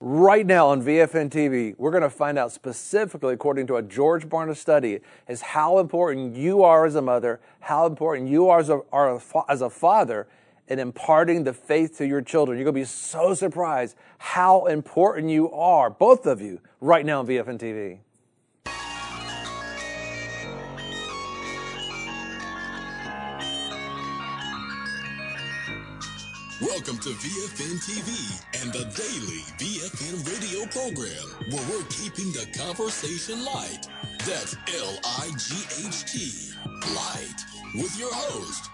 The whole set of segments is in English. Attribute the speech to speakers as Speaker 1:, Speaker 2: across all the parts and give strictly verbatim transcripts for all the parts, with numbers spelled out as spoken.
Speaker 1: Right now on V F N T V, we're going to find out specifically, according to a George Barna study, is how important you are as a mother, how important you are as a, are a, as a father in imparting the faith to your children. You're going to be so surprised how important you are, both of you, right now on V F N T V.
Speaker 2: Welcome to V F N T V and the daily V F N radio program, where we're keeping the conversation light. That's L I G H T, light, with your host,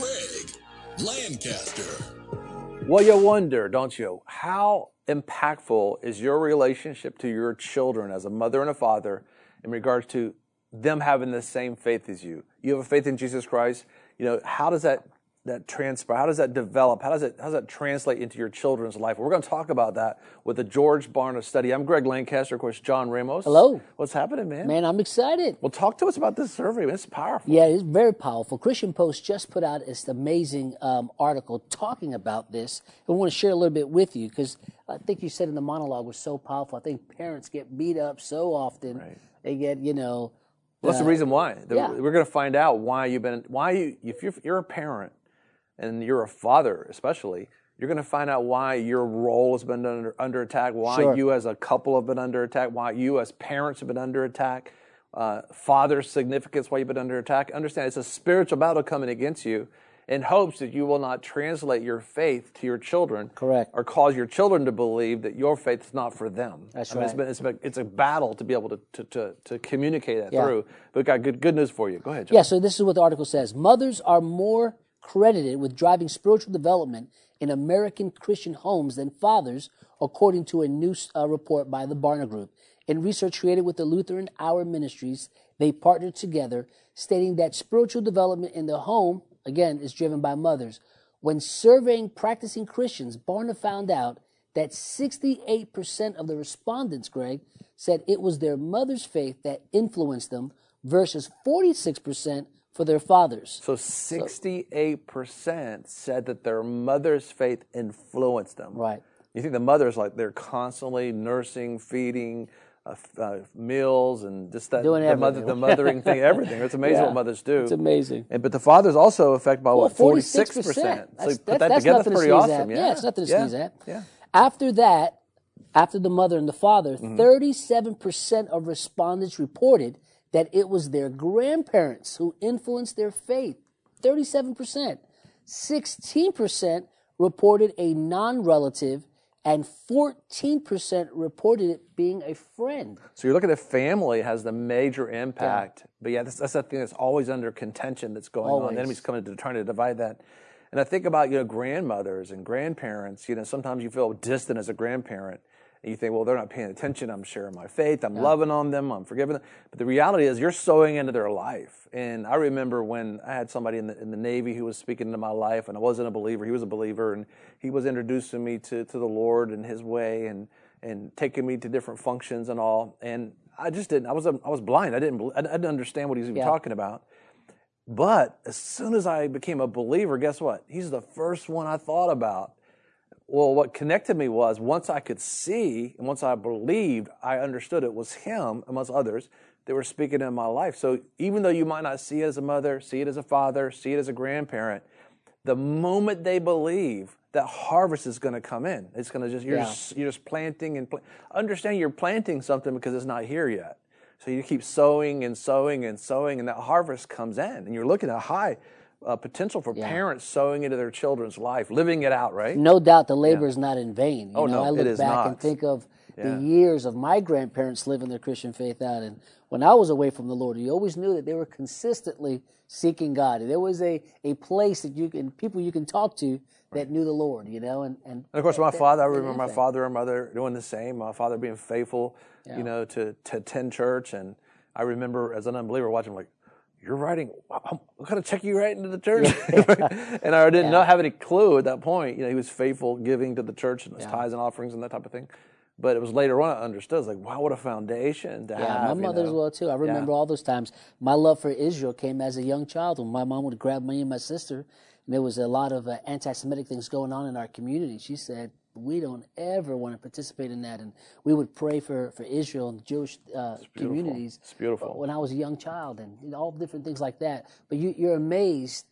Speaker 2: Greg Lancaster.
Speaker 1: Well, you wonder, don't you, how impactful is your relationship to your children as a mother and a father in regards to them having the same faith as you? You have a faith in Jesus Christ. You know, how does that that transpire? How does that develop? How does it how does that translate into your children's life? We're going to talk about that with the George Barna study. I'm Greg Lancaster, of course, John Ramos.
Speaker 3: Hello.
Speaker 1: What's happening, man?
Speaker 3: Man, I'm excited.
Speaker 1: Well, talk to us about this survey. It's powerful.
Speaker 3: Yeah, it's very powerful. Christian Post just put out this amazing um, article talking about this. And we want to share a little bit with you because I think you said in the monologue was so powerful. I think parents get beat up so often. Right. They get, you know.
Speaker 1: Well, that's uh, the reason why. The,
Speaker 3: yeah.
Speaker 1: We're going to find out why you've been, why you, if you're, if you're a parent, and you're a father especially, you're going to find out why your role has been under, under attack, why
Speaker 3: sure.
Speaker 1: you as a couple have been under attack, why you as parents have been under attack, uh, father's significance, why you've been under attack. Understand, it's a spiritual battle coming against you in hopes that you will not translate your faith to your children.
Speaker 3: Correct.
Speaker 1: Or cause your children to believe that your faith is not for them.
Speaker 3: That's
Speaker 1: I mean,
Speaker 3: right.
Speaker 1: It's, been, it's, been, it's a battle to be able to, to, to, to communicate that
Speaker 3: yeah.
Speaker 1: through. But we've got good, good news for you. Go ahead, John.
Speaker 3: Yeah, so this is what the article says. Mothers are more credited with driving spiritual development in American Christian homes than fathers, according to a new uh, report by the Barna Group. In research created with the Lutheran Hour Ministries, they partnered together, stating that spiritual development in the home, again, is driven by mothers. When surveying practicing Christians, Barna found out that sixty-eight percent of the respondents, Greg, said it was their mother's faith that influenced them versus forty-six percent for their fathers.
Speaker 1: So sixty-eight percent said that their mother's faith influenced them.
Speaker 3: Right.
Speaker 1: You think the mothers, like, they're constantly nursing, feeding, uh, uh, meals, and just that,
Speaker 3: Doing
Speaker 1: the, mother, the mothering thing, everything. It's amazing
Speaker 3: yeah,
Speaker 1: what mothers do.
Speaker 3: It's amazing.
Speaker 1: And, but the father's also affected by,
Speaker 3: well,
Speaker 1: what, forty-six percent?
Speaker 3: That's,
Speaker 1: so put
Speaker 3: that,
Speaker 1: that
Speaker 3: that's
Speaker 1: together,
Speaker 3: nothing
Speaker 1: that's pretty
Speaker 3: to sneeze
Speaker 1: awesome.
Speaker 3: At.
Speaker 1: Yeah.
Speaker 3: yeah, it's nothing to
Speaker 1: yeah.
Speaker 3: sneeze at.
Speaker 1: Yeah.
Speaker 3: After that, after the mother and the father,
Speaker 1: Mm-hmm.
Speaker 3: thirty-seven percent of respondents reported that it was their grandparents who influenced their faith. thirty-seven percent. sixteen percent reported a non-relative, and fourteen percent reported it being a friend.
Speaker 1: So you're looking at family has the major impact. Yeah. But yeah, that's, that's that thing that's always under contention that's going
Speaker 3: always.
Speaker 1: on. The enemy's coming to trying to divide that. And I think about, you know, grandmothers and grandparents. You know, sometimes you feel distant as a grandparent. And you think, well, they're not paying attention. I'm sharing my faith. I'm yeah. loving on them. I'm forgiving them. But the reality is you're sowing into their life. And I remember when I had somebody in the, in the Navy who was speaking into my life, and I wasn't a believer. He was a believer, and he was introducing me to, to the Lord and His way, and and taking me to different functions and all. And I just didn't. I was I was blind. I didn't I didn't understand what he was even yeah. talking about. But as soon as I became a believer, guess what? He's the first one I thought about. Well, what connected me was once I could see and once I believed, I understood it was him, amongst others, that were speaking in my life. So even though you might not see it as a mother, see it as a father, see it as a grandparent, the moment they believe, that harvest is going to come in. It's going to just you're,
Speaker 3: yeah.
Speaker 1: just you're just planting and pl- understand you're planting something because it's not here yet. So you keep sowing and sowing and sowing, and that harvest comes in, and you're looking at high Uh, potential for
Speaker 3: yeah.
Speaker 1: parents sowing into their children's life, living it out, right?
Speaker 3: No doubt the labor
Speaker 1: yeah.
Speaker 3: is not in vain. You
Speaker 1: oh,
Speaker 3: know,
Speaker 1: no,
Speaker 3: I look
Speaker 1: it is
Speaker 3: back
Speaker 1: not.
Speaker 3: and think of
Speaker 1: yeah.
Speaker 3: the years of my grandparents living their Christian faith out. And when I was away from the Lord, you always knew that they were consistently seeking God. And there was a, a place that you can, people you can talk to that knew the Lord, you know. And, and,
Speaker 1: and of course,
Speaker 3: that,
Speaker 1: my
Speaker 3: that,
Speaker 1: father, I
Speaker 3: that
Speaker 1: remember my father and mother doing the same. My father being faithful, yeah. you know, to, to attend church. And I remember as an unbeliever watching, like, you're writing, I'm going to check you right into the church. Yeah. And I didn't yeah. not have any clue at that point. You know, he was faithful giving to the church and his yeah. tithes and offerings and that type of thing. But it was later on I understood. It's like, wow, what a foundation to
Speaker 3: yeah,
Speaker 1: have.
Speaker 3: Yeah, my mother
Speaker 1: you know?
Speaker 3: as well, too. I remember
Speaker 1: yeah.
Speaker 3: all those times. My love for Israel came as a young child when my mom would grab me and my sister, and there was a lot of uh, anti-Semitic things going on in our community. She said, we don't ever want to participate in that. And we would pray for, for Israel and Jewish uh, communities.
Speaker 1: It's beautiful.
Speaker 3: When I was a young child, and you know, all different things like that. But you, you're amazed.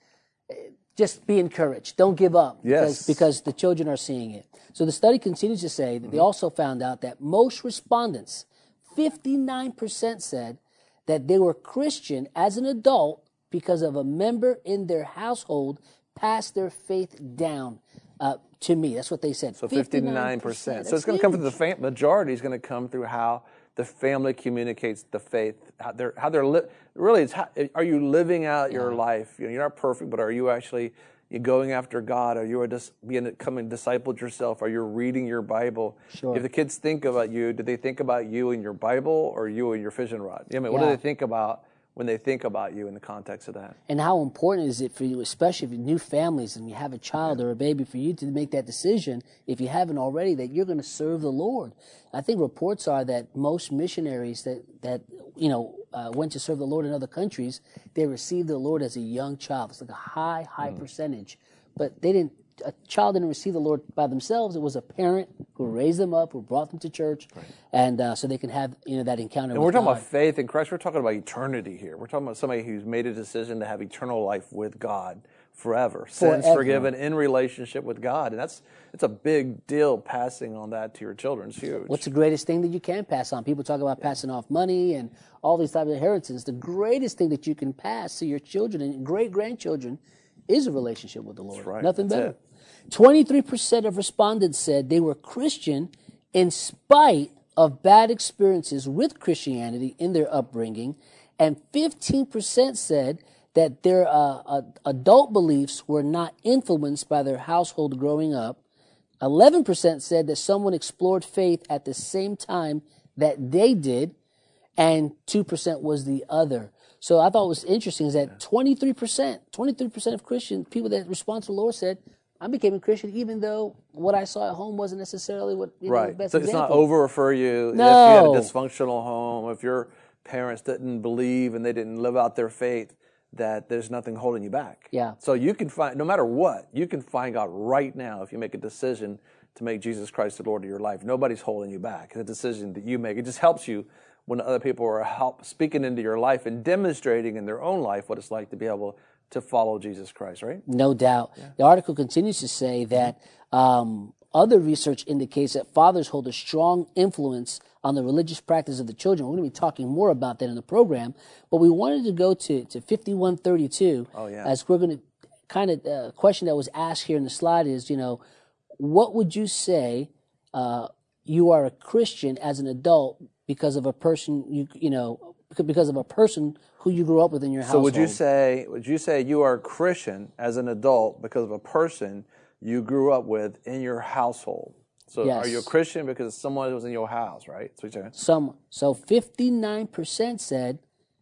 Speaker 3: Just be encouraged. Don't give up.
Speaker 1: Yes.
Speaker 3: Because, because the children are seeing it. So the study continues to say that mm-hmm. they also found out that most respondents, fifty-nine percent said that they were Christian as an adult because of a member in their household passed their faith down uh, to me. That's what they said.
Speaker 1: So fifty-nine percent. So it's going to come from the fam- majority is going to come through how the family communicates the faith, how they're, how they're li- really, it's how, are you living out your yeah. life? You know, you're not perfect, but are you actually you going after God? Are you just being becoming discipled yourself? Are you reading your Bible?
Speaker 3: Sure.
Speaker 1: If the kids think about you, do they think about you and your Bible or you and your fishing rod? I mean, what yeah. do they think about when they think about you in the context of that?
Speaker 3: And how important is it for you, especially if you're new families and you have a child yeah. or a baby, for you to make that decision, if you haven't already, that you're going to serve the Lord. I think reports are that most missionaries that, that you know, uh, went to serve the Lord in other countries, they received the Lord as a young child. It's like a high, high mm. percentage. But they didn't, a child didn't receive the Lord by themselves. It was a parent who raised them up, who brought them to church, right. and uh, so they can have you know that encounter.
Speaker 1: And
Speaker 3: with
Speaker 1: we're talking
Speaker 3: God.
Speaker 1: about faith in Christ. We're talking about eternity here. We're talking about somebody who's made a decision to have eternal life with God forever,
Speaker 3: forever.
Speaker 1: sins forgiven, in relationship with God, and that's it's a big deal. Passing on that to your children is huge.
Speaker 3: What's the greatest thing that you can pass on? People talk about yeah. passing off money and all these types of inheritance. The greatest thing that you can pass to your children and great grandchildren is a relationship with the Lord.
Speaker 1: That's right.
Speaker 3: Nothing
Speaker 1: That's
Speaker 3: better.
Speaker 1: it.
Speaker 3: twenty-three percent of respondents said they were Christian in spite of bad experiences with Christianity in their upbringing, and fifteen percent said that their uh, uh, adult beliefs were not influenced by their household growing up. eleven percent said that someone explored faith at the same time that they did, and two percent was the other. So I thought what was interesting is that twenty-three percent, twenty-three percent of Christian people that respond to the Lord said, I became a Christian even though what I saw at home wasn't necessarily what you
Speaker 1: right.
Speaker 3: know, the best
Speaker 1: so it's
Speaker 3: example.
Speaker 1: not over for you
Speaker 3: no.
Speaker 1: if you had a dysfunctional home, if your parents didn't believe and they didn't live out their faith, that there's nothing holding you back.
Speaker 3: Yeah.
Speaker 1: So you can find, no matter what, you can find God right now if you make a decision to make Jesus Christ the Lord of your life. Nobody's holding you back. It's a decision that you make. It just helps you when other people are help speaking into your life and demonstrating in their own life what it's like to be able to follow Jesus Christ, right?
Speaker 3: No doubt. Yeah. The article continues to say that um, other research indicates that fathers hold a strong influence on the religious practice of the children. We're going to be talking more about that in the program, but we wanted to go to, to fifty-one thirty-two
Speaker 1: oh, yeah.
Speaker 3: as we're going to kind of, the uh, question that was asked here in the slide is, you know, what would you say uh, you are a Christian as an adult because of a person, you you know, because of a person who you grew up with in your household?
Speaker 1: So would you say, would you say you are a Christian as an adult because of a person you grew up with in your household? So
Speaker 3: yes.
Speaker 1: Are you a Christian because someone was in your house, right? So,
Speaker 3: Some, so fifty-nine percent said,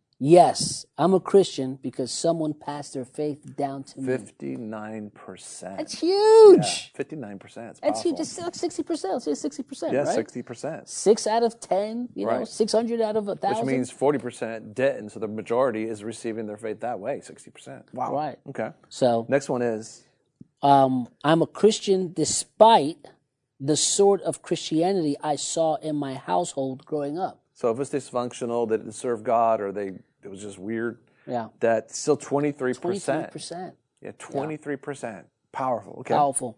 Speaker 3: yes, I'm a Christian because someone passed their faith down to me.
Speaker 1: fifty-nine percent.
Speaker 3: That's huge.
Speaker 1: Yeah, fifty-nine percent. It's
Speaker 3: That's
Speaker 1: powerful.
Speaker 3: huge. It's like sixty percent. Let's say sixty percent,
Speaker 1: yeah,
Speaker 3: right?
Speaker 1: sixty percent.
Speaker 3: Six out of ten, you know,
Speaker 1: right.
Speaker 3: six hundred out of a thousand.
Speaker 1: Which means forty percent didn't, so the majority is receiving their faith that way, sixty percent. Wow.
Speaker 3: Right.
Speaker 1: Okay.
Speaker 3: So
Speaker 1: next one is?
Speaker 3: Um, I'm a Christian despite the sort of Christianity I saw in my household growing up.
Speaker 1: So if it's dysfunctional, they didn't serve God, or they it was just weird,
Speaker 3: yeah,
Speaker 1: that's still twenty-three percent.
Speaker 3: twenty-three percent.
Speaker 1: Yeah, twenty-three percent. Yeah. Powerful. Okay.
Speaker 3: Powerful.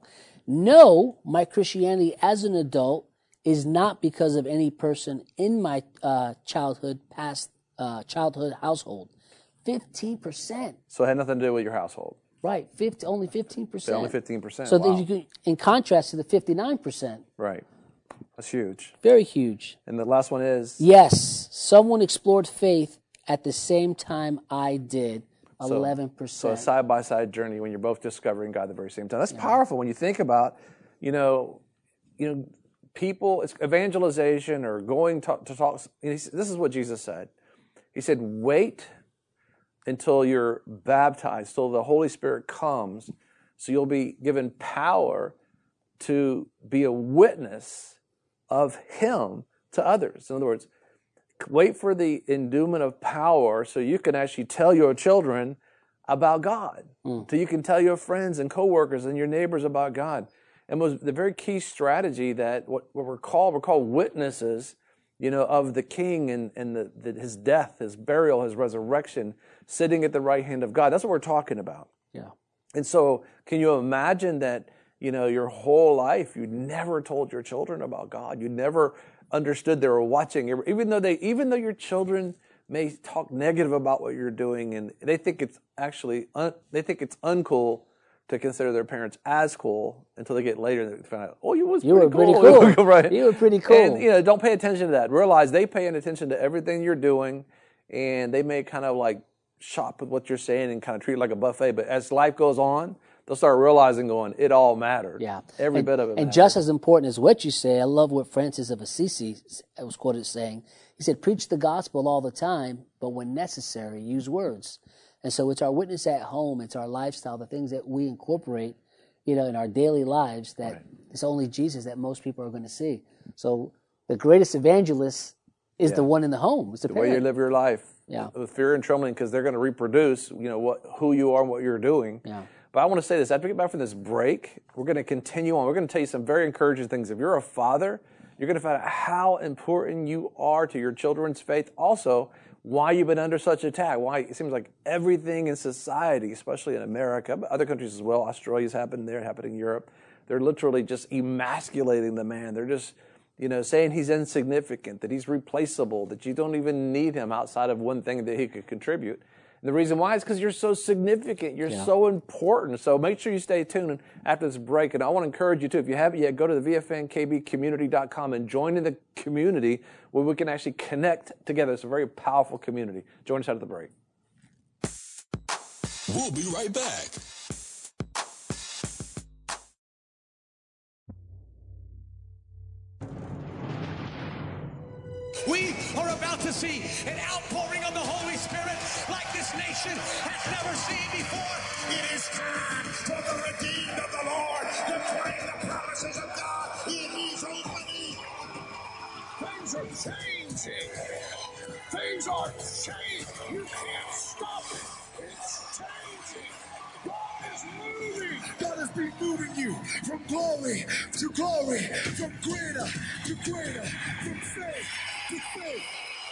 Speaker 3: No, my Christianity as an adult is not because of any person in my uh, childhood, past uh, childhood household. fifteen percent.
Speaker 1: So it had nothing to do with your household.
Speaker 3: Right, fifty, only fifteen percent.
Speaker 1: Only fifteen percent.
Speaker 3: So
Speaker 1: wow.
Speaker 3: then you can, in contrast to the fifty-nine percent.
Speaker 1: Right. That's huge.
Speaker 3: Very huge.
Speaker 1: And the last one is?
Speaker 3: Yes, someone explored faith at the same time I did, eleven percent.
Speaker 1: So, so a side-by-side journey when you're both discovering God at the very same time. That's yeah. powerful when you think about, you know, you know, people, it's evangelization or going to, to talk. This is what Jesus said. He said, wait until you're baptized, till the Holy Spirit comes, so you'll be given power to be a witness of Him to others. In other words, wait for the endowment of power so you can actually tell your children about God, mm. so you can tell your friends and coworkers and your neighbors about God. and was the very key strategy that what, what we're called, we're called witnesses, you know, of the King and, and the, the, his death, his burial, his resurrection, sitting at the right hand of God. That's what we're talking about.
Speaker 3: Yeah.
Speaker 1: And so can you imagine that, you know, your whole life you never told your children about God? You never understood they were watching, even though they, even though your children may talk negative about what you're doing, and they think it's actually, un, they think it's uncool to consider their parents as cool until they get later and they find out, oh, you was
Speaker 3: you
Speaker 1: pretty
Speaker 3: were
Speaker 1: cool.
Speaker 3: pretty cool.
Speaker 1: Right?
Speaker 3: You were pretty cool.
Speaker 1: And, you know, don't pay attention to that. Realize they paying attention to everything you're doing, and they may kind of like shop with what you're saying and kind of treat it like a buffet. But as life goes on, they'll start realizing, going, it all mattered.
Speaker 3: Yeah,
Speaker 1: every
Speaker 3: and,
Speaker 1: bit of it.
Speaker 3: And
Speaker 1: mattered.
Speaker 3: just as important as what you say, I love what Francis of Assisi was quoted saying. He said, "Preach the gospel all the time, but when necessary, use words." And so it's our witness at home, it's our lifestyle, the things that we incorporate, you know, in our daily lives that right. It's only Jesus that most people are going to see. So the greatest evangelist is yeah. the one in the home. It's the,
Speaker 1: the
Speaker 3: parent.
Speaker 1: way you live your life,
Speaker 3: yeah.
Speaker 1: with fear and trembling, because they're going to reproduce, you know, what who you are and what you're doing.
Speaker 3: Yeah.
Speaker 1: But I want to say this: after we get back from this break, we're going to continue on. We're going to tell you some very encouraging things. If you're a father, you're going to find out how important you are to your children's faith. Also, why you've been under such attack. Why it seems like everything in society, especially in America, but other countries as well. Australia's happened there, happening in Europe. They're literally just emasculating the man. They're just, you know, saying he's insignificant, that he's replaceable, that you don't even need him outside of one thing that he could contribute. And the reason why is because you're so significant. You're yeah. so important. So make sure you stay tuned after this break. And I want to encourage you, too, if you haven't yet, go to the V F N K B community dot com and join in the community where we can actually connect together. It's a very powerful community. Join us out of the break.
Speaker 2: We'll be right back.
Speaker 4: We are about to see an outpouring of the Holy Spirit like this nation has never seen before.
Speaker 5: It is time for the redeemed of the Lord to claim the promises of God in His opening. Things are changing. Things are changing. You can't stop it. It's changing. God is moving. God has been moving you from glory to glory, from greater to greater, from faith to faith.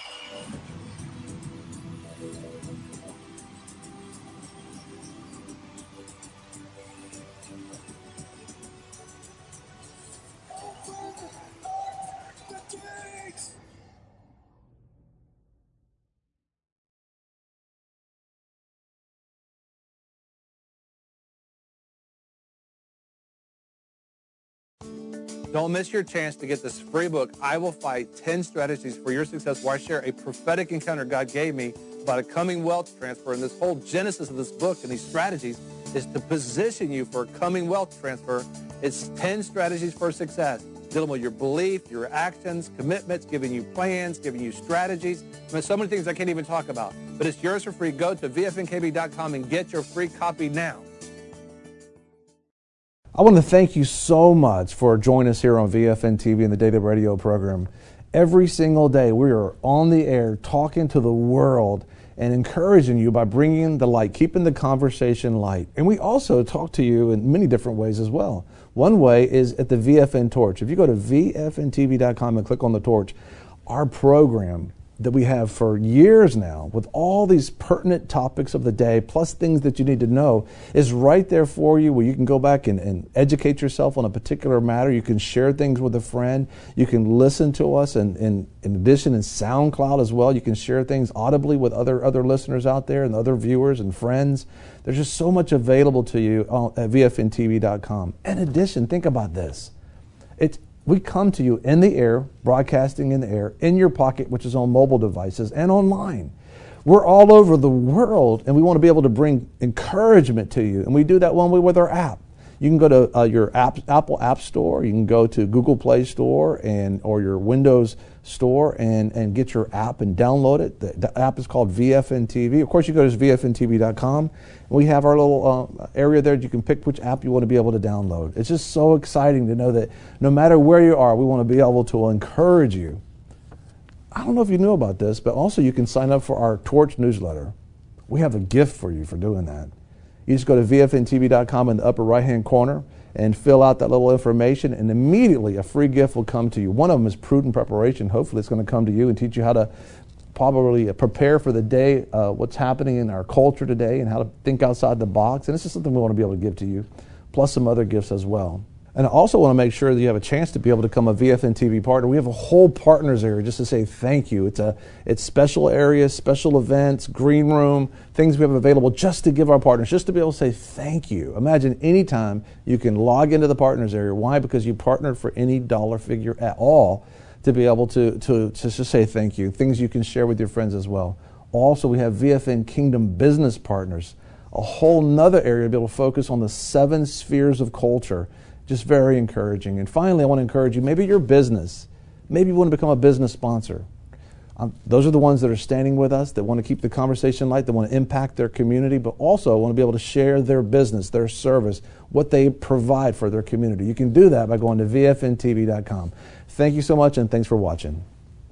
Speaker 1: Don't miss your chance to get this free book, I Will Fight, ten Strategies for Your Success, where I share a prophetic encounter God gave me about a coming wealth transfer. And this whole genesis of this book and these strategies is to position you for a coming wealth transfer. It's ten strategies for success, dealing with your belief, your actions, commitments, giving you plans, giving you strategies. I mean, so many things I can't even talk about. But it's yours for free. Go to V F N K B dot com and get your free copy now. I want to thank you so much for joining us here on V F N T V and the Daily Radio program. Every single day we are on the air talking to the world and encouraging you by bringing the light, keeping the conversation light. And we also talk to you in many different ways as well. One way is at the V F N Torch. If you go to V F N T V dot com and click on the torch, our program that we have for years now with all these pertinent topics of the day plus things that you need to know is right there for you, where you can go back and, and educate yourself on a particular matter. You can share things with a friend. You can listen to us, and, and in addition in SoundCloud as well. You can share things audibly with other other listeners out there and other viewers and friends. There's just so much available to you at V F N T V dot com. In addition, think about this. It's We come to you in the air, broadcasting in the air, in your pocket, which is on mobile devices, and online. We're all over the world, and we want to be able to bring encouragement to you. And we do that one way with our app. You can go to uh, your app, Apple App Store. You can go to Google Play Store and or your Windows Store and, and get your app and download it. The, the app is called V F N T V. Of course, you go to V F N T V dot com. And we have our little uh, area there. You can pick which app you want to be able to download. It's just so exciting to know that no matter where you are, we want to be able to encourage you. I don't know if you knew about this, but also you can sign up for our Torch newsletter. We have a gift for you for doing that. You just go to V F N T V dot com in the upper right-hand corner, and fill out that little information, and immediately a free gift will come to you. One of them is prudent preparation. Hopefully it's going to come to you and teach you how to probably prepare for the day, uh, what's happening in our culture today, and how to think outside the box. And this is something we want to be able to give to you, plus some other gifts as well. And I also want to make sure that you have a chance to be able to become a V F N T V partner. We have a whole partners area just to say thank you. It's a it's special areas, special events, green room, things we have available just to give our partners, just to be able to say thank you. Imagine anytime you can log into the partners area. Why? Because you partnered for any dollar figure at all to be able to, to, to just say thank you. Things you can share with your friends as well. Also, we have V F N Kingdom Business Partners, a whole nother area to be able to focus on the seven spheres of culture. Just very encouraging. And finally, I want to encourage you, maybe your business, maybe you want to become a business sponsor. Um, those are the ones that are standing with us, that want to keep the conversation light, that want to impact their community, but also want to be able to share their business, their service, what they provide for their community. You can do that by going to V F N T V dot com. Thank you so much, and thanks for watching.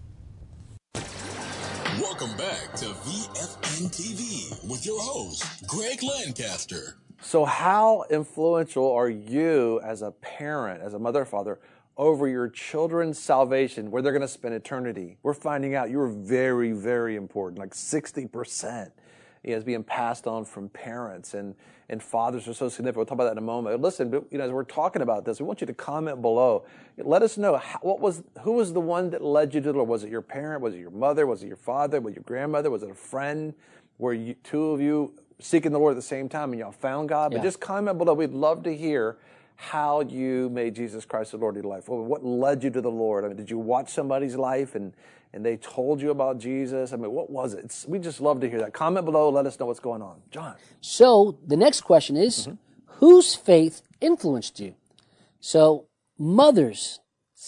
Speaker 2: Welcome back to V F N T V with your host, Greg Lancaster.
Speaker 1: So how influential are you as a parent, as a mother or father, over your children's salvation, where they're going to spend eternity? We're finding out you're very, very important. Like sixty percent is being passed on from parents, and, and fathers are so significant. We'll talk about that in a moment. Listen, but, you know, as we're talking about this, we want you to comment below. Let us know, how, what was who was the one that led you to the Lord? Was it your parent? Was it your mother? Was it your father? Was it your grandmother? Was it a friend? Were you, two of you seeking the Lord at the same time and y'all found God?
Speaker 3: Yeah.
Speaker 1: But just comment below. We'd love to hear how you made Jesus Christ the Lord of your life. What led you to the Lord? I mean, did you watch somebody's life and, and they told you about Jesus? I mean, what was it? It's, we just love to hear that. Comment below. Let us know what's going on. John.
Speaker 3: So the next question is, mm-hmm. whose faith influenced you? So mothers,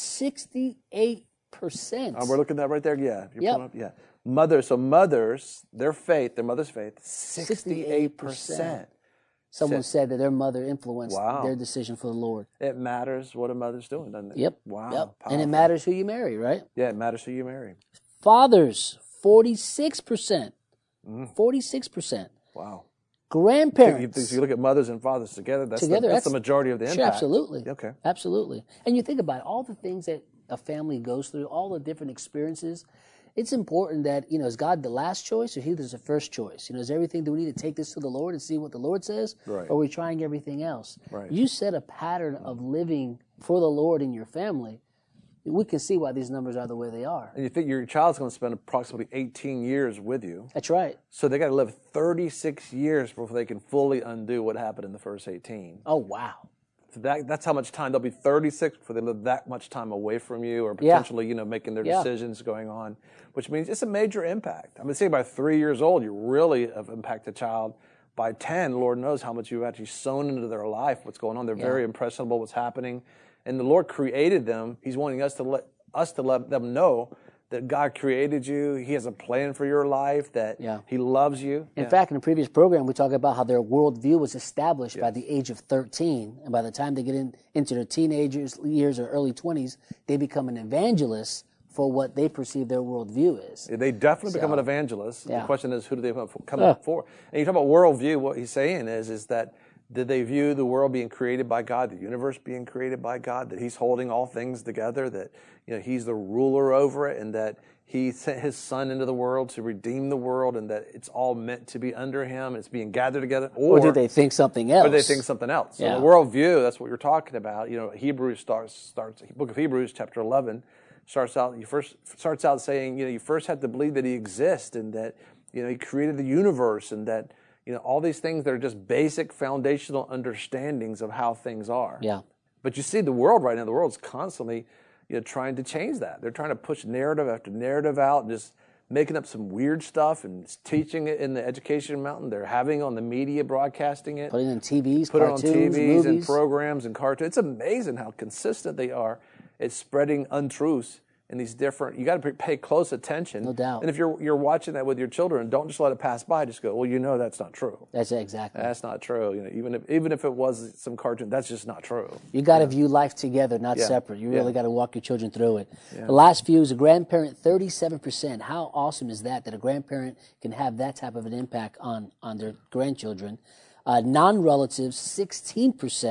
Speaker 3: sixty-eight percent.
Speaker 1: Oh, we're looking at that right there. Yeah. You're
Speaker 3: yep.
Speaker 1: up, yeah. Mothers. So mothers, their faith, their mother's faith, sixty-eight percent.
Speaker 3: Someone said that their mother influenced
Speaker 1: wow.
Speaker 3: their decision for the Lord.
Speaker 1: It matters what a mother's doing, doesn't it?
Speaker 3: Yep.
Speaker 1: Wow.
Speaker 3: Yep. And it matters who you marry, right?
Speaker 1: Yeah, it matters who you marry.
Speaker 3: Fathers, forty-six percent. Mm. forty-six percent.
Speaker 1: Wow.
Speaker 3: Grandparents.
Speaker 1: If you look at mothers and fathers together, that's,
Speaker 3: together,
Speaker 1: the, that's,
Speaker 3: that's
Speaker 1: the majority of the
Speaker 3: sure,
Speaker 1: impact.
Speaker 3: Absolutely.
Speaker 1: Okay.
Speaker 3: Absolutely. And you think about it, all the things that a family goes through, all the different experiences. It's important that, you know, is God the last choice or he is the first choice? You know, is everything, do we need to take this to the Lord and see what the Lord says?
Speaker 1: Right.
Speaker 3: Or are we trying everything else?
Speaker 1: Right.
Speaker 3: You set a pattern of living for the Lord in your family. We can see why these numbers are the way they are.
Speaker 1: And you think your child's going to spend approximately eighteen years with you.
Speaker 3: That's right.
Speaker 1: So they got to live thirty-six years before they can fully undo what happened in the first eighteen.
Speaker 3: Oh, wow.
Speaker 1: So that, that's how much time. They'll be thirty-six before they live that much time away from you, or potentially, yeah. you know, making their
Speaker 3: yeah.
Speaker 1: decisions going on, which means it's a major impact. I mean, say by three years old, you really have impacted a child. By ten, Lord knows how much you've actually sown into their life, what's going on. They're yeah. very impressionable, what's happening. And the Lord created them. He's wanting us to let us to let them know that God created you. He has a plan for your life, that yeah. he loves you.
Speaker 3: In
Speaker 1: yeah.
Speaker 3: fact, in the previous program, we talked about how their worldview was established yes. by the age of thirteen. And by the time they get in, into their teenagers years or early twenties, they become an evangelist for what they perceive their worldview is.
Speaker 1: They definitely
Speaker 3: so,
Speaker 1: become an evangelist. Yeah. The question is, who do they come
Speaker 3: uh.
Speaker 1: up for? And you talk about worldview, what he's saying is, is that did they view the world being created by God, the universe being created by God, that he's holding all things together, that you know he's the ruler over it, and that he sent his son into the world to redeem the world, and that it's all meant to be under him, and it's being gathered together? Or,
Speaker 3: or did they think something else?
Speaker 1: Or they think something else. So
Speaker 3: yeah.
Speaker 1: the worldview, that's what you're talking about. You know, Hebrews starts, starts, book of Hebrews, chapter eleven, starts out, you first starts out saying, you know, you first have to believe that he exists, and that, you know, he created the universe, and that, you know, all these things that are just basic foundational understandings of how things are.
Speaker 3: Yeah.
Speaker 1: But you see the world right now, the world's constantly, you know, trying to change that. They're trying to push narrative after narrative out, and just making up some weird stuff and teaching it in the education mountain. They're having on the media, broadcasting it.
Speaker 3: Putting it on T Vs,
Speaker 1: Put
Speaker 3: cartoons,
Speaker 1: it on T Vs
Speaker 3: movies.
Speaker 1: and programs and cartoons. It's amazing how consistent they are at spreading untruths. And these different, you got to pay close attention.
Speaker 3: No doubt.
Speaker 1: And if you're you're watching that with your children, don't just let it pass by. Just go, well, you know that's not true.
Speaker 3: That's exactly.
Speaker 1: That's not true. You know, even if even if it was some cartoon, that's just not true.
Speaker 3: You got to
Speaker 1: yeah.
Speaker 3: view life together, not
Speaker 1: yeah.
Speaker 3: separate. You really
Speaker 1: yeah.
Speaker 3: got to walk your children through it.
Speaker 1: Yeah.
Speaker 3: The last few is a grandparent, thirty-seven percent. How awesome is that? That a grandparent can have that type of an impact on on their grandchildren. Uh, non-relatives, sixteen percent.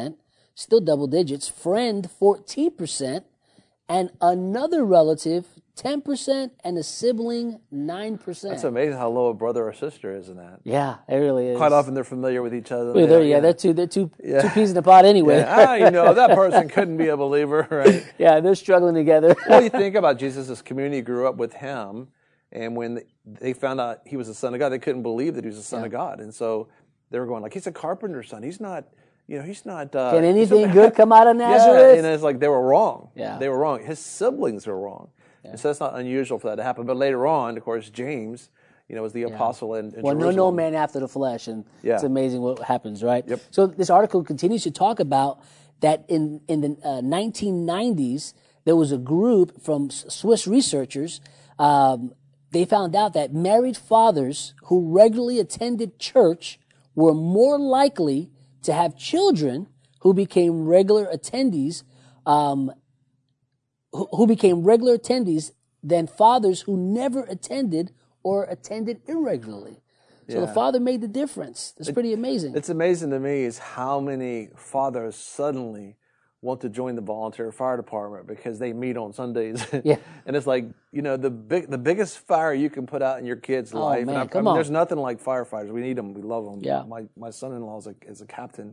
Speaker 3: still double digits. Friend, fourteen percent. And another relative, ten percent. And a sibling, nine percent.
Speaker 1: That's amazing how low a brother or sister is in that.
Speaker 3: Yeah, it really is.
Speaker 1: Quite often they're familiar with each other.
Speaker 3: Well, they're, yeah,
Speaker 1: yeah,
Speaker 3: they're two, they're two,
Speaker 1: Yeah.
Speaker 3: two peas in a pod anyway.
Speaker 1: Yeah. Ah, you know, that person couldn't be a believer, right?
Speaker 3: Yeah, they're struggling together.
Speaker 1: Well, you think about Jesus, this community grew up with him, and when they found out he was the Son of God, they couldn't believe that he was the Son
Speaker 3: Yeah.
Speaker 1: of God. And so they were going like, he's a carpenter's son. He's not, you know, he's not. Uh,
Speaker 3: Can
Speaker 1: he's
Speaker 3: anything
Speaker 1: not-
Speaker 3: good come out of
Speaker 1: Yeah,
Speaker 3: Nazareth?
Speaker 1: and it's like they were wrong.
Speaker 3: Yeah.
Speaker 1: They were wrong. His siblings were wrong. And so that's not unusual for that to happen. But later on, of course, James, you know, was the apostle in, in
Speaker 3: Well, no,
Speaker 1: Jerusalem.
Speaker 3: no man after the flesh, and
Speaker 1: Yeah.
Speaker 3: it's amazing what happens, right?
Speaker 1: Yep.
Speaker 3: So this article continues to talk about that in in the uh, nineteen nineties there was a group from S- Swiss researchers. Um, they found out that married fathers who regularly attended church were more likely to have children who became regular attendees. Um, who, who became regular attendees than fathers who never attended or attended irregularly. So the
Speaker 1: Yeah.
Speaker 3: father made the difference. That's pretty amazing.
Speaker 1: It's amazing to me is how many fathers suddenly want to join the volunteer fire department because they meet on Sundays.
Speaker 3: Yeah.
Speaker 1: And it's like, you know, the big, the biggest fire you can put out in your kid's
Speaker 3: Oh,
Speaker 1: life.
Speaker 3: man,
Speaker 1: and I,
Speaker 3: come
Speaker 1: I mean,
Speaker 3: on.
Speaker 1: there's nothing like firefighters. We need them. We love them.
Speaker 3: Yeah.
Speaker 1: My my son-in-law is a, is a captain.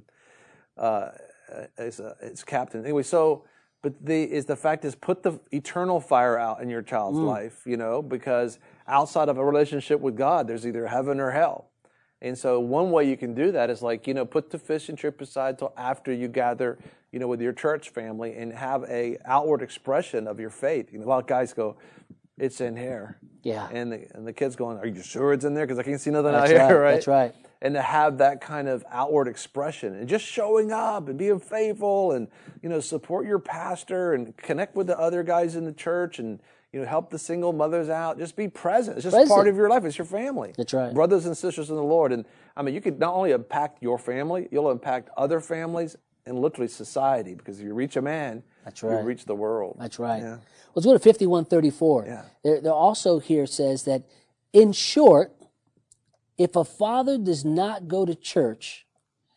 Speaker 1: Uh, is a is captain. Anyway, so but the is the fact is put the eternal fire out in your child's
Speaker 3: Mm.
Speaker 1: life, you know, because outside of a relationship with God, there's either heaven or hell. And so one way you can do that is like, you know, put the fishing trip aside till after you gather, you know, with your church family and have a outward expression of your faith. You know, a lot of guys go, it's in here.
Speaker 3: Yeah.
Speaker 1: And the, and the kid's going, are you sure it's in there? Because I can't see nothing
Speaker 3: That's
Speaker 1: out
Speaker 3: right,
Speaker 1: here, right?
Speaker 3: that's right.
Speaker 1: And to have that kind of outward expression and just showing up and being faithful and, you know, support your pastor and connect with the other guys in the church and, you know, help the single mothers out. Just be present. It's just
Speaker 3: Present.
Speaker 1: part of your life. It's your family.
Speaker 3: That's right.
Speaker 1: Brothers and sisters in the Lord. And I mean, you could not only impact your family, you'll impact other families and literally society, because if you reach a man,
Speaker 3: That's
Speaker 1: you
Speaker 3: right.
Speaker 1: reach the world.
Speaker 3: That's right.
Speaker 1: Yeah.
Speaker 3: Let's go to fifty-one thirty-four.
Speaker 1: Yeah.
Speaker 3: There, there also here says that, in short, if a father does not go to church,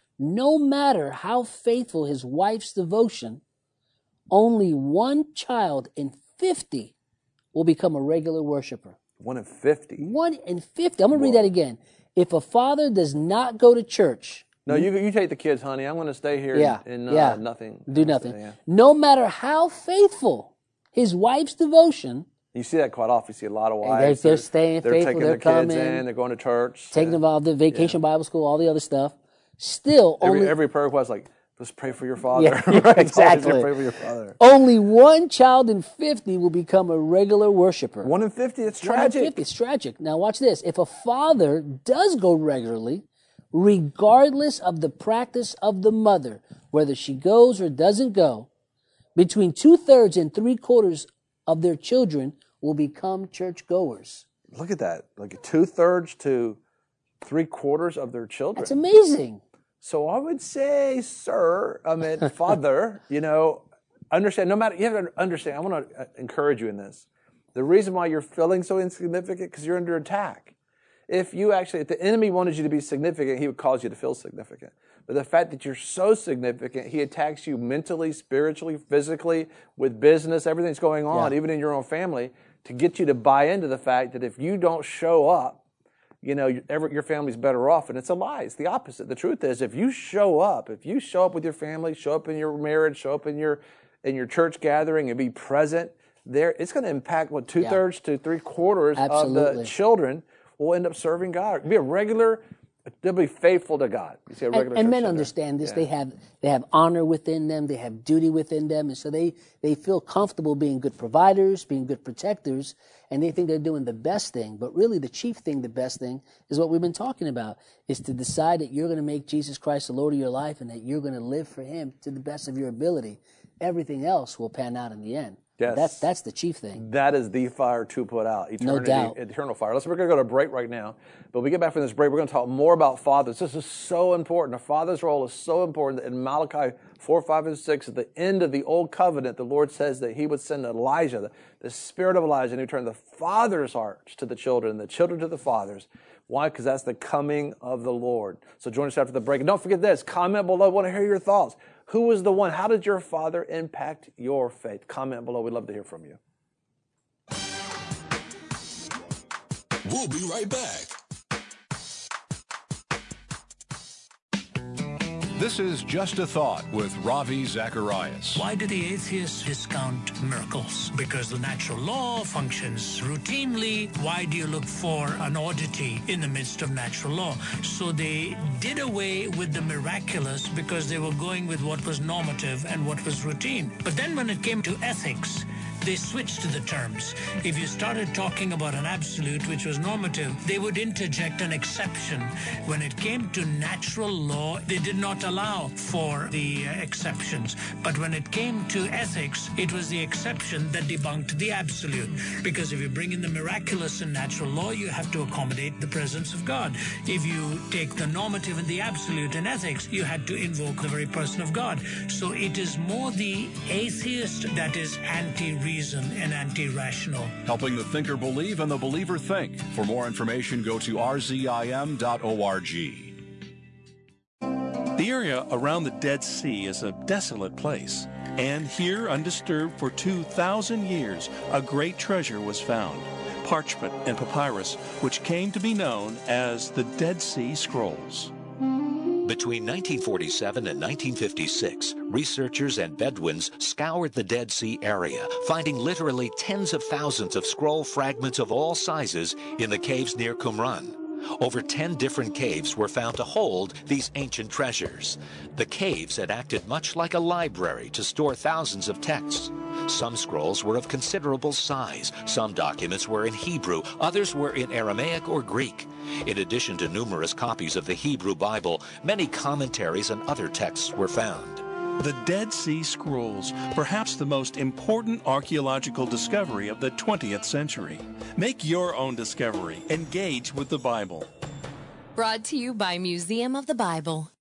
Speaker 3: no matter how faithful his wife's devotion, only one child in fifty will become a regular worshiper.
Speaker 1: One in fifty.
Speaker 3: One in fifty. I'm going to read that again. If a father does not go to church,
Speaker 1: No, you you take the kids, honey. I'm going to stay here
Speaker 3: yeah,
Speaker 1: and, and uh,
Speaker 3: yeah,
Speaker 1: nothing.
Speaker 3: do nothing.
Speaker 1: Yeah.
Speaker 3: No matter how faithful his wife's devotion,
Speaker 1: You see that quite often. You see a lot of
Speaker 3: they're-
Speaker 1: wives.
Speaker 3: they're staying
Speaker 1: They're
Speaker 3: faithful,
Speaker 1: taking
Speaker 3: they're
Speaker 1: their kids
Speaker 3: coming,
Speaker 1: in. They're going to church.
Speaker 3: taking
Speaker 1: yeah.
Speaker 3: them out to vacation Bible school, all the other stuff, still
Speaker 1: Every,
Speaker 3: only
Speaker 1: every prayer request like, let's pray for your father.
Speaker 3: Yeah,
Speaker 1: Right? Always
Speaker 3: exactly.
Speaker 1: Pray for your father.
Speaker 3: only one child in fifty will become a regular worshiper.
Speaker 1: One in fifty. It's
Speaker 3: One in
Speaker 1: tragic.
Speaker 3: fifty, it's tragic. Now watch this. If a father does go regularly, regardless of the practice of the mother, whether she goes or doesn't go, between two-thirds and three-quarters of their children will become churchgoers.
Speaker 1: Look at that. Like two thirds to three quarters of their children.
Speaker 3: That's amazing.
Speaker 1: So I would say, sir, I mean, father, you know, understand, no matter, you have to understand, I want to encourage you in this. The reason why you're feeling so insignificant, because you're under attack. If you actually, if the enemy wanted you to be significant, he would cause you to feel significant. But the fact that you're so significant, he attacks you mentally, spiritually, physically, with business, everything's going on,
Speaker 3: Yeah.
Speaker 1: even in your own family, to get you to buy into the fact that if you don't show up, you know, your, every, your family's better off. And it's a lie. It's the opposite. The truth is, if you show up, if you show up with your family, show up in your marriage, show up in your in your church gathering and be present there, it's going to impact, what, two-thirds to three-quarters of
Speaker 3: Absolutely.
Speaker 1: the children will end up serving God. Be a regular, they'll be faithful to God. You see a regular
Speaker 3: And, and
Speaker 1: church
Speaker 3: men
Speaker 1: center.
Speaker 3: understand this.
Speaker 1: Yeah.
Speaker 3: They have they have honor within them. They have duty within them, and so they they feel comfortable being good providers, being good protectors, and they think they're doing the best thing. But really, the chief thing, the best thing, is what we've been talking about: is to decide that you're going to make Jesus Christ the Lord of your life, and that you're going to live for Him to the best of your ability. Everything else will pan out in the end.
Speaker 1: Yes.
Speaker 3: That's that's the chief thing.
Speaker 1: That is the fire to put out. Eternity,
Speaker 3: doubt.
Speaker 1: Eternal fire. Listen, we're going to go to a break right now. But when we get back from this break, we're going to talk more about fathers. This is so important. A father's role is so important. In Malachi four, five, and six, at the end of the Old Covenant, the Lord says that He would send Elijah, the, the spirit of Elijah, and He would turn the fathers' hearts to the children, and the children to the fathers. Why? Because that's the coming of the Lord. So join us after the break. And don't forget this. Comment below. I want to hear your thoughts. Who was the one? How did your father impact your faith? Comment below. We'd love to hear from you.
Speaker 2: We'll be right back.
Speaker 6: This is Just a Thought with Ravi Zacharias.
Speaker 7: Why do the atheists discount miracles? Because the natural law functions routinely. Why do you look for an oddity in the midst of natural law? So they did away with the miraculous because they were going with what was normative and what was routine. But then when it came to ethics, they switched to the terms. If you started talking about an absolute, which was normative, they would interject an exception. When it came to natural law, they did not allow for the uh, exceptions. But when it came to ethics, it was the exception that debunked the absolute. Because if you bring in the miraculous in natural law, you have to accommodate the presence of God. If you take the normative and the absolute in ethics, you had to invoke the very person of God. So it is more the atheist that is anti-reason and anti-rational.
Speaker 6: Helping the thinker believe and the believer think. For more information, go to r z i m dot org.
Speaker 8: The area around the Dead Sea is a desolate place, and here, undisturbed for two thousand years, a great treasure was found, parchment and papyrus, which came to be known as the Dead Sea Scrolls.
Speaker 9: Between nineteen forty-seven and nineteen fifty-six, researchers and Bedouins scoured the Dead Sea area, finding literally tens of thousands of scroll fragments of all sizes in the caves near Qumran. Over ten different caves were found to hold these ancient treasures. The caves had acted much like a library to store thousands of texts. Some scrolls were of considerable size. Some documents were in Hebrew, others were in Aramaic or Greek. In addition to numerous copies of the Hebrew Bible, many commentaries and other texts were found.
Speaker 8: The Dead Sea Scrolls, perhaps the most important archaeological discovery of the twentieth century. Make your own discovery. Engage with the Bible.
Speaker 10: Brought to you by Museum of the Bible.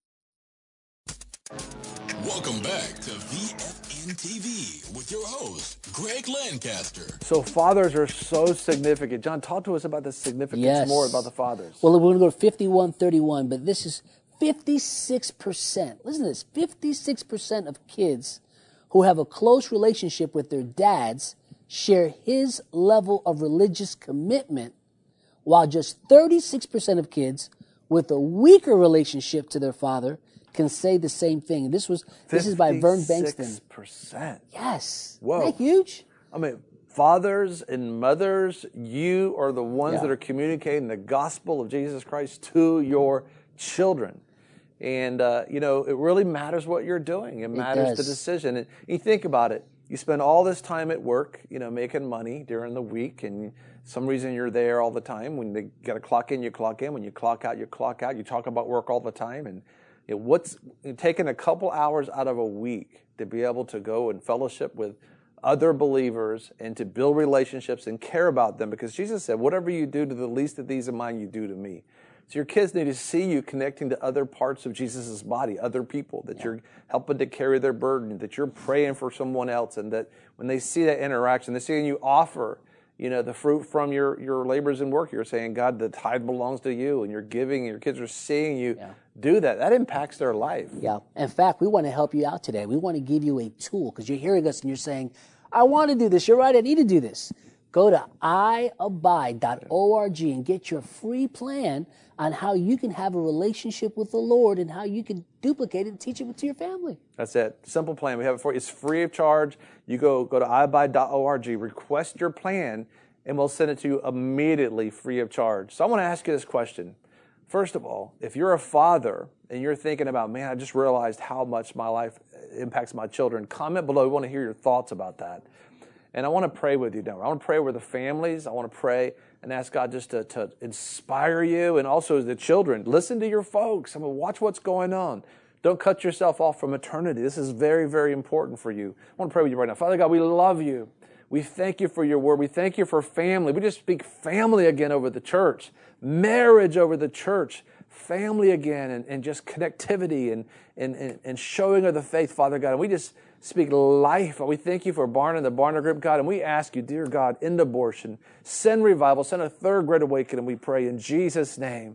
Speaker 2: Welcome back to V F N T V with your host, Greg Lancaster.
Speaker 1: So fathers are so significant. John, talk to us about the significance
Speaker 3: Yes.
Speaker 1: more about the fathers.
Speaker 3: Well, we're going to go to fifty-one thirty-one, but this is fifty-six percent. Listen to this. fifty-six percent of kids who have a close relationship with their dads share his level of religious commitment, while just thirty-six percent of kids with a weaker relationship to their father can say the same thing. This was this is by Vern Bankston.
Speaker 1: fifty-six percent.
Speaker 3: Yes.
Speaker 1: Whoa.
Speaker 3: Isn't that huge?
Speaker 1: I mean, fathers and mothers, you are the ones
Speaker 3: Yeah.
Speaker 1: that are communicating the gospel of Jesus Christ to your children. And, uh, you know, it really matters what you're doing. It matters the
Speaker 3: does.
Speaker 1: decision. And you think about it. You spend all this time at work, you know, making money during the week, and some reason you're there all the time. When they got to clock in, you clock in. When you clock out, you clock out. You talk about work all the time. And you know, what's taking a couple hours out of a week to be able to go and fellowship with other believers and to build relationships and care about them, because Jesus said, whatever you do to the least of these of mine, you do to me. So your kids need to see you connecting to other parts of Jesus' body, other people, that yeah. you're helping to carry their burden, that you're praying for someone else, and that when they see that interaction, they're seeing you offer, you know, the fruit from your, your labors and work. You're saying, God, the tithe belongs to you, and you're giving, and your kids are seeing you yeah. do that. That impacts their life.
Speaker 3: Yeah. In fact, we want to help you out today. We want to give you a tool, because you're hearing us and you're saying, I want to do this. You're right, I need to do this. Go to i abide dot org and get your free plan on how you can have a relationship with the Lord and how you can duplicate it and teach it to your family.
Speaker 1: That's it. Simple plan. We have it for you. It's free of charge. You go, go to i abide dot org, request your plan, and we'll send it to you immediately free of charge. So I want to ask you this question. First of all, if you're a father and you're thinking about, man, I just realized how much my life impacts my children, comment below. We want to hear your thoughts about that. And I want to pray with you now. I want to pray with the families. I want to pray and ask God just to, to inspire you, and also the children. Listen to your folks. I mean, watch what's going on. Don't cut yourself off from eternity. This is very, very important for you. I want to pray with you right now. Father God, we love you. We thank you for your word. We thank you for family. We just speak family again over the church, marriage over the church, family again, and, and just connectivity and, and, and, and showing of the faith, Father God. And we just speak life. We thank you for Barna and the Barna Group, God, and we ask you, dear God, end abortion, send revival, send a third great awakening, we pray in Jesus' name.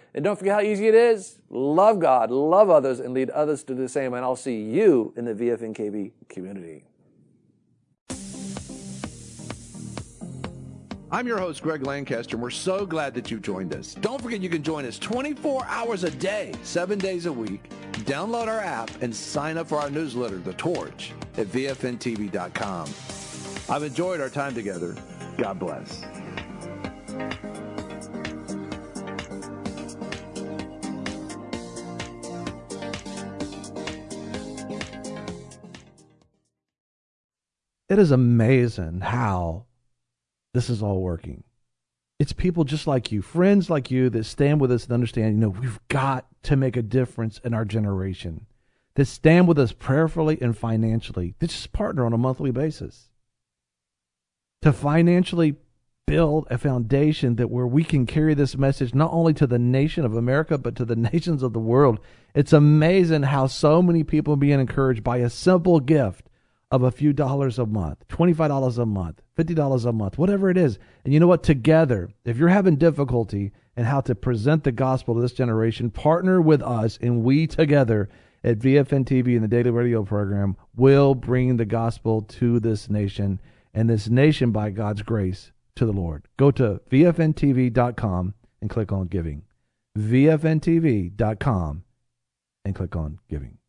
Speaker 1: And don't forget how easy it is. Love God, love others, and lead others to do the same. And I'll see you in the V F N K V community.
Speaker 11: I'm your host, Greg Lancaster, and we're so glad that you joined us. Don't forget you can join us twenty-four hours a day, seven days a week. Download our app and sign up for our newsletter, The Torch, at V F N T V dot com. I've enjoyed our time together. God bless.
Speaker 12: It is amazing how this is all working. It's people just like you, friends like you, that stand with us and understand, you know, we've got to make a difference in our generation. That stand with us prayerfully and financially. That just partner on a monthly basis. To financially build a foundation that where we can carry this message not only to the nation of America, but to the nations of the world. It's amazing how so many people are being encouraged by a simple gift of a few dollars a month, twenty-five dollars a month, fifty dollars a month, whatever it is. And you know what? Together, if you're having difficulty in how to present the gospel to this generation, partner with us, and we together at V F N T V and the Daily Radio program will bring the gospel to this nation, and this nation, by God's grace, to the Lord. Go to V F N T V dot com and click on giving. V F N T V dot com and click on giving.